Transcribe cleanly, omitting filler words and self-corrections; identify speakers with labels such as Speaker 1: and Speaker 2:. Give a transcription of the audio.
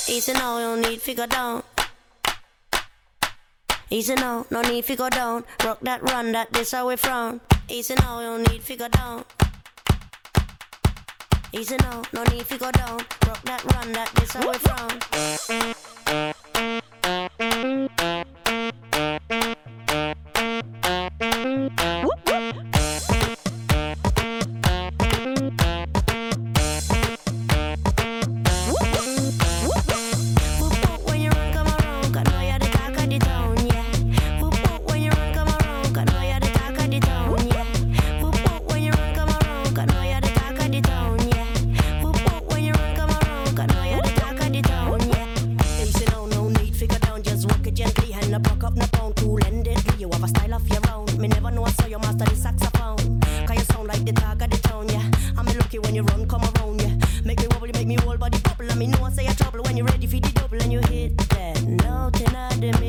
Speaker 1: Easy now, you don't need figure down. Easy now, no need figure down. Rock that, run that, this how we frown. Easy now, you don't need figure down. Easy now, no need figure down. Rock that, run that, this how we frown. Make me whole body bubble, and me know I say a trouble when you're ready for the double and you hit that note in the